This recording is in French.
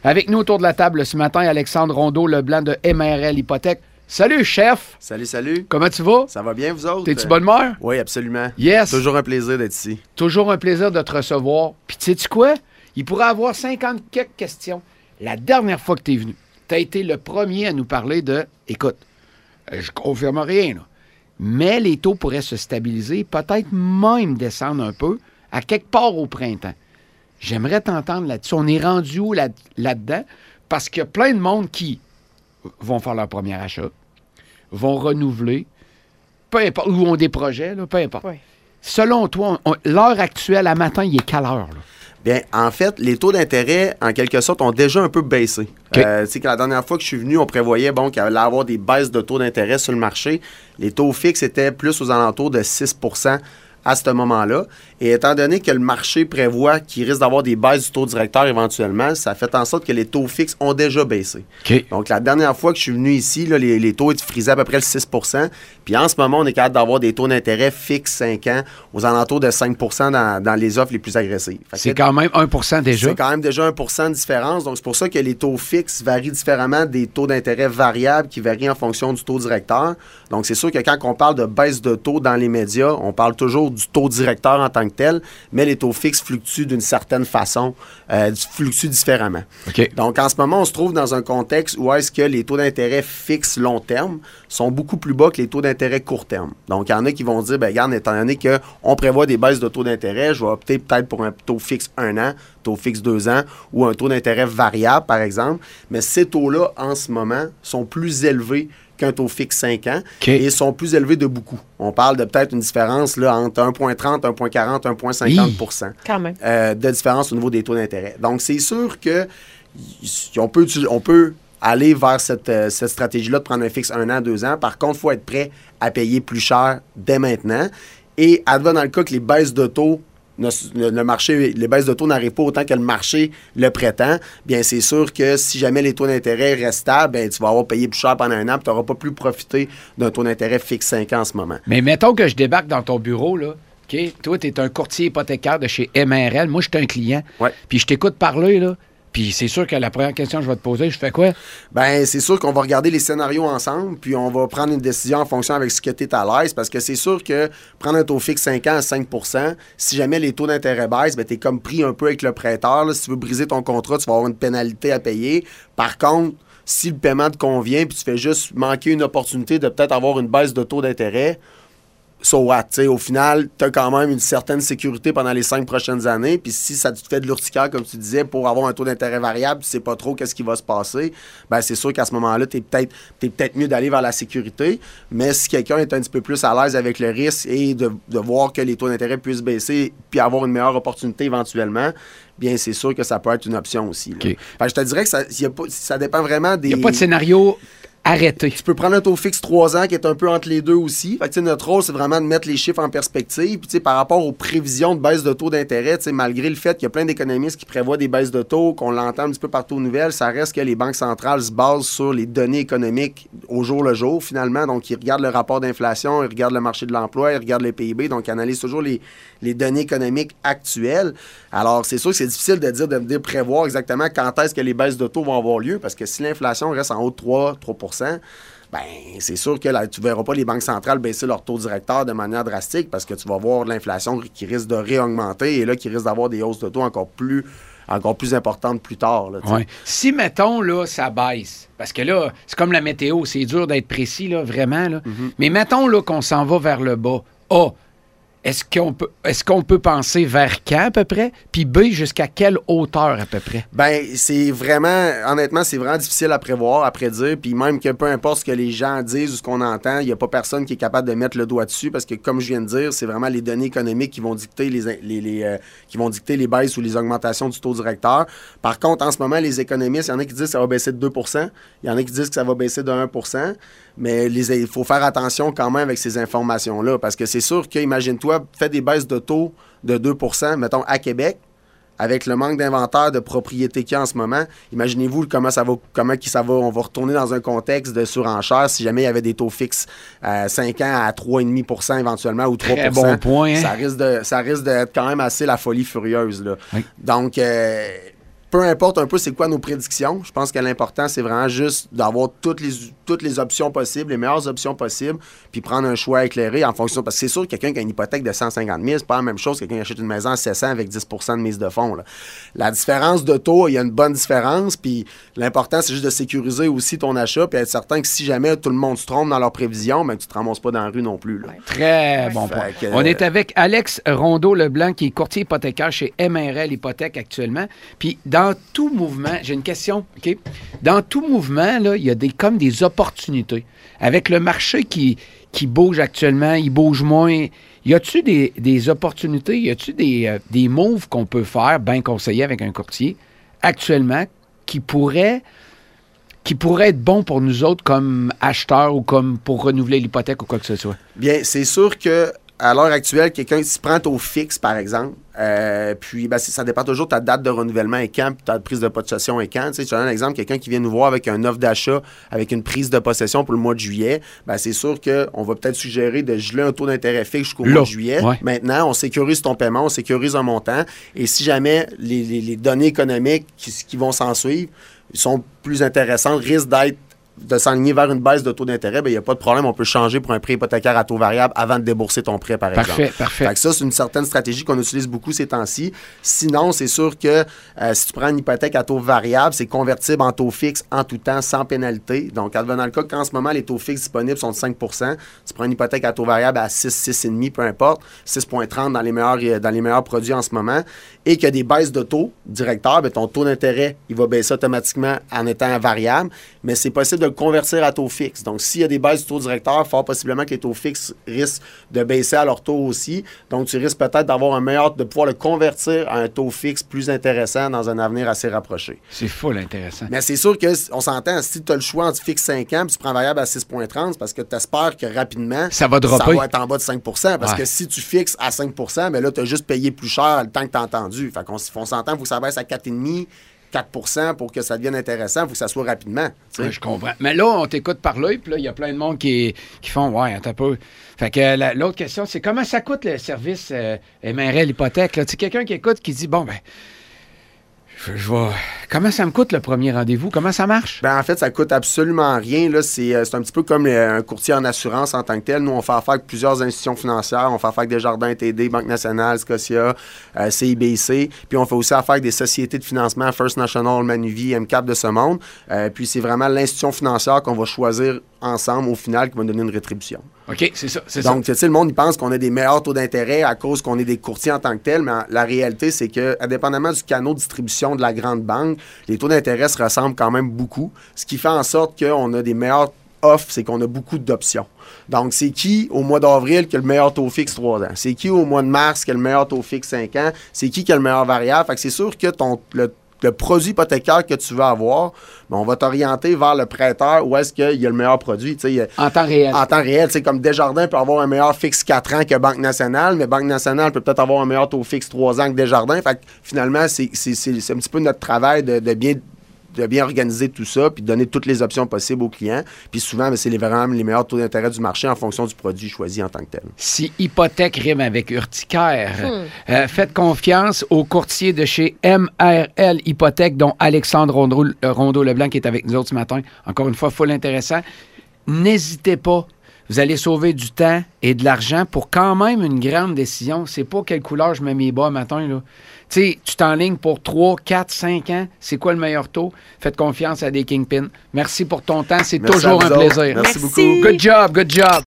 Avec nous autour de la table ce matin, Alexandre Rondeau-Leblanc de MRL Hypothèque. Salut, chef! Salut. Comment tu vas? Ça va bien, vous autres? T'es-tu bonne humeur? Oui, absolument. Yes! Toujours un plaisir d'être ici. Toujours un plaisir de te recevoir. Puis tu sais-tu quoi? Il pourrait avoir 50 quelques questions. La dernière fois que tu es venu, tu as été le premier à nous parler de... Écoute, je confirme rien, là, mais les taux pourraient se stabiliser, peut-être même descendre un peu, à quelque part au printemps. J'aimerais t'entendre là-dessus. On est rendu où là-dedans? Parce qu'il y a plein de monde qui vont faire leur premier achat, vont renouveler, peu importe, ou ont des projets, là, peu importe. Oui. Selon toi, l'heure actuelle, à matin, il est quelle heure? Là? Bien, en fait, les taux d'intérêt, en quelque sorte, ont déjà un peu baissé. Okay. Tu sais que la dernière fois que je suis venu, on prévoyait qu'il allait y avoir des baisses de taux d'intérêt sur le marché. Les taux fixes étaient plus aux alentours de 6 % à ce moment-là. Et étant donné que le marché prévoit qu'il risque d'avoir des baisses du taux directeur éventuellement, ça fait en sorte que les taux fixes ont déjà baissé. Okay. Donc, la dernière fois que je suis venu ici, là, les taux étaient frisés à peu près le 6 %. Puis en ce moment, on est capable d'avoir des taux d'intérêt fixes 5 ans aux alentours de 5 % dans les offres les plus agressives. C'est quand même 1 % déjà. C'est quand même déjà 1 % de différence. Donc, c'est pour ça que les taux fixes varient différemment des taux d'intérêt variables qui varient en fonction du taux directeur. Donc, c'est sûr que quand on parle de baisse de taux dans les médias, on parle toujours du taux directeur en tant que tel, mais les taux fixes fluctuent d'une certaine façon, fluctuent différemment. Okay. Donc, en ce moment, on se trouve dans un contexte où est-ce que les taux d'intérêt fixes long terme sont beaucoup plus bas que les taux d'intérêt court terme. Donc, il y en a qui vont dire, bien, regarde, étant donné qu'on prévoit des baisses de taux d'intérêt, je vais opter peut-être pour un taux fixe 1 an, taux fixe 2 ans ou un taux d'intérêt variable, par exemple. Mais ces taux-là, en ce moment, sont plus élevés qu'un taux fixe 5 ans et sont plus élevés de beaucoup. On parle de peut-être une différence là, entre 1,30, 1,40, 1,50 % quand même. De différence au niveau des taux d'intérêt. Donc, c'est sûr que on peut aller vers cette stratégie-là de prendre un fixe 1 an, 2 ans. Par contre, il faut être prêt à payer plus cher dès maintenant. Et advenant dans le cas que les baisses de taux le marché, les baisses de taux n'arrivent pas autant que le marché le prétend, bien c'est sûr que si jamais les taux d'intérêt restent stables, bien, tu vas avoir payé plus cher pendant un an et tu n'auras pas pu profiter d'un taux d'intérêt fixe 5 ans en ce moment. Mais mettons que je débarque dans ton bureau, là. OK? Toi, tu es un courtier hypothécaire de chez MRL. Moi, je suis un client. Ouais. Puis je t'écoute parler, là. Puis c'est sûr que la première question que je vais te poser, je fais quoi? Bien, c'est sûr qu'on va regarder les scénarios ensemble, puis on va prendre une décision en fonction avec ce que tu es à l'aise, parce que c'est sûr que prendre un taux fixe 5 ans à 5 %, si jamais les taux d'intérêt baissent, bien, tu es comme pris un peu avec le prêteur. Là. Si tu veux briser ton contrat, tu vas avoir une pénalité à payer. Par contre, si le paiement te convient, puis tu fais juste manquer une opportunité de peut-être avoir une baisse de taux d'intérêt, so what? T'sais, au final, tu as quand même une certaine sécurité pendant les 5 prochaines années. Puis si ça te fait de l'urticaire, comme tu disais, pour avoir un taux d'intérêt variable, tu sais pas trop qu'est-ce qui va se passer, bien, c'est sûr qu'à ce moment-là, t'es peut-être mieux d'aller vers la sécurité. Mais si quelqu'un est un petit peu plus à l'aise avec le risque et de voir que les taux d'intérêt puissent baisser puis avoir une meilleure opportunité éventuellement, bien, c'est sûr que ça peut être une option aussi. Okay. Fait que je te dirais que ça dépend vraiment des... Il n'y a pas de scénario arrêté. Tu peux prendre un taux fixe 3 ans qui est un peu entre les deux aussi. Fait que, notre rôle, c'est vraiment de mettre les chiffres en perspective. Puis, par rapport aux prévisions de baisse de taux d'intérêt, malgré le fait qu'il y a plein d'économistes qui prévoient des baisses de taux, qu'on l'entend un petit peu partout aux nouvelles, ça reste que les banques centrales se basent sur les données économiques au jour le jour, finalement. Donc, ils regardent le rapport d'inflation, ils regardent le marché de l'emploi, ils regardent les PIB. Donc, ils analysent toujours les données économiques actuelles. Alors, c'est sûr que c'est difficile de prévoir exactement quand est-ce que les baisses de taux vont avoir lieu, parce que si l'inflation reste en haut de 3 bien, c'est sûr que là, tu ne verras pas les banques centrales baisser leur taux directeur de manière drastique parce que tu vas voir l'inflation qui risque de réaugmenter et là, qui risque d'avoir des hausses de taux encore plus importantes plus tard. Là, ouais. Si, mettons, là, ça baisse, parce que là, c'est comme la météo, c'est dur d'être précis, là, vraiment. Là. Mm-hmm. Mais mettons là, qu'on s'en va vers le bas. Est-ce qu'on peut penser vers quand à peu près? Puis B, jusqu'à quelle hauteur à peu près? Bien, c'est vraiment, honnêtement, c'est vraiment difficile à prévoir, à prédire. Puis même que peu importe ce que les gens disent ou ce qu'on entend, il n'y a pas personne qui est capable de mettre le doigt dessus parce que, comme je viens de dire, c'est vraiment les données économiques qui vont dicter les baisses ou les augmentations du taux directeur. Par contre, en ce moment, les économistes, il y en a qui disent que ça va baisser de 2 %, il y en a qui disent que ça va baisser de 1 %. Mais il faut faire attention quand même avec ces informations-là parce que c'est sûr que, imagine-toi, fais des baisses de taux de 2 %, mettons, à Québec, avec le manque d'inventaire de propriété qu'il y a en ce moment. Imaginez-vous comment ça va, on va retourner dans un contexte de surenchère si jamais il y avait des taux fixes 5 ans à 3,5 % éventuellement ou 3 %. Très bon point. Hein? Ça risque d'être quand même assez la folie furieuse. Là. Oui. Donc, peu importe un peu c'est quoi nos prédictions, je pense que l'important, c'est vraiment juste d'avoir toutes les options possibles, les meilleures options possibles, puis prendre un choix éclairé en fonction. Parce que c'est sûr que quelqu'un qui a une hypothèque de 150 000, c'est pas la même chose que quelqu'un qui achète une maison à 700 avec 10 % de mise de fonds. Là. La différence de taux, il y a une bonne différence, puis l'important, c'est juste de sécuriser aussi ton achat, puis être certain que si jamais tout le monde se trompe dans leurs prévisions, ben, tu te ramasses pas dans la rue non plus. Là. Très bon point. On est avec Alex Rondeau-Leblanc, qui est courtier hypothécaire chez MRL Hypothèque actuellement. Puis dans tout mouvement, j'ai une question, OK? Dans tout mouvement, là, il y a comme des opportunités. Avec le marché qui bouge actuellement, il bouge moins. Y a-tu des opportunités, y a-tu des moves qu'on peut faire, bien conseillés avec un courtier, actuellement, qui pourraient être bons pour nous autres comme acheteurs ou comme pour renouveler l'hypothèque ou quoi que ce soit? Bien, c'est sûr que à l'heure actuelle, quelqu'un qui se prend au fixe, par exemple, puis ben, ça dépend toujours de ta date de renouvellement et quand, puis ta prise de possession et quand. Tu sais, je te donne un exemple, quelqu'un qui vient nous voir avec un offre d'achat, avec une prise de possession pour le mois de juillet, ben, c'est sûr qu'on va peut-être suggérer de geler un taux d'intérêt fixe jusqu'au mois de juillet. Ouais. Maintenant, on sécurise ton paiement, on sécurise un montant, et si jamais les données économiques qui vont s'en suivre sont plus intéressantes, risquent de s'enligner vers une baisse de taux d'intérêt, il n'y a pas de problème. On peut changer pour un prêt hypothécaire à taux variable avant de débourser ton prêt, par exemple. Parfait. Fait que ça, c'est une certaine stratégie qu'on utilise beaucoup ces temps-ci. Sinon, c'est sûr que si tu prends une hypothèque à taux variable, c'est convertible en taux fixe en tout temps, sans pénalité. Donc, advenant le cas qu'en ce moment, les taux fixes disponibles sont de 5 %, tu prends une hypothèque à taux variable à 6, 6,5, peu importe, 6,30 dans les meilleurs produits en ce moment, et qu'il y a des baisses de taux directeurs, ton taux d'intérêt, il va baisser automatiquement en étant variable, mais c'est possible de le convertir à taux fixe. Donc, s'il y a des baisses du taux directeur, fort possiblement que les taux fixes risquent de baisser à leur taux aussi. Donc, tu risques peut-être de pouvoir le convertir à un taux fixe plus intéressant dans un avenir assez rapproché. C'est full intéressant. Mais c'est sûr qu'on s'entend, si tu as le choix entre fixe 5 ans puis tu prends variable à 6,30, c'est parce que tu espères que rapidement, ça va dropper. Ça va être en bas de 5 %. Parce que si tu fixes à 5 %, mais là, tu as juste payé plus cher le temps que tu as entendu. Fait qu'on s'entend, il faut que ça baisse à 4,5 4 % pour que ça devienne intéressant, il faut que ça soit rapidement. Ouais, je comprends. Mais là, on t'écoute parler, puis là, il y a plein de monde qui font « Ouais, attends un peu. » Fait que l'autre question, c'est comment ça coûte le service MRL Hypothèque? Tu sais, quelqu'un qui écoute qui dit « Bon, ben, comment ça me coûte le premier rendez-vous? Comment ça marche? » Ben, en fait, ça coûte absolument rien. Là. C'est un petit peu comme un courtier en assurance en tant que tel. Nous, on fait affaire avec plusieurs institutions financières. On fait affaire avec Desjardins TD, Banque Nationale, Scotia, CIBC. Puis on fait aussi affaire avec des sociétés de financement, First National, Manuvie, MCAP de ce monde. Puis c'est vraiment l'institution financière qu'on va choisir ensemble au final qui va nous donner une rétribution. OK, c'est ça. Donc, tu sais, le monde, il pense qu'on a des meilleurs taux d'intérêt à cause qu'on est des courtiers en tant que tel, mais la réalité, c'est que, indépendamment du canal de distribution de la grande banque, les taux d'intérêt se ressemblent quand même beaucoup. Ce qui fait en sorte qu'on a des meilleurs offres, c'est qu'on a beaucoup d'options. Donc, c'est qui, au mois d'avril, qui a le meilleur taux fixe 3 ans? C'est qui, au mois de mars, qui a le meilleur taux fixe 5 ans? C'est qui a le meilleur variable? Fait que c'est sûr que le produit hypothécaire que tu veux avoir, ben on va t'orienter vers le prêteur où est-ce qu'il y a le meilleur produit. En temps réel. En temps réel. Comme Desjardins peut avoir un meilleur fixe 4 ans que Banque Nationale, mais Banque Nationale peut peut-être avoir un meilleur taux fixe 3 ans que Desjardins. Fait que finalement, c'est un petit peu notre travail de bien organiser tout ça, puis de donner toutes les options possibles aux clients. Puis souvent, ben, c'est vraiment les meilleurs taux d'intérêt du marché en fonction du produit choisi en tant que tel. Si hypothèque rime avec urticaire, faites confiance aux courtiers de chez MRL Hypothèque, dont Alexandre Rondeau-Leblanc qui est avec nous autres ce matin. Encore une fois, full intéressant. N'hésitez pas. Vous allez sauver du temps et de l'argent pour quand même une grande décision. C'est pas quelle couleur je mets mes bas matin, là. Tu sais, tu t'enlignes pour 3, 4, 5 ans. C'est quoi le meilleur taux? Faites confiance à des Kingpins. Merci pour ton temps. C'est toujours un plaisir. Merci beaucoup. Good job.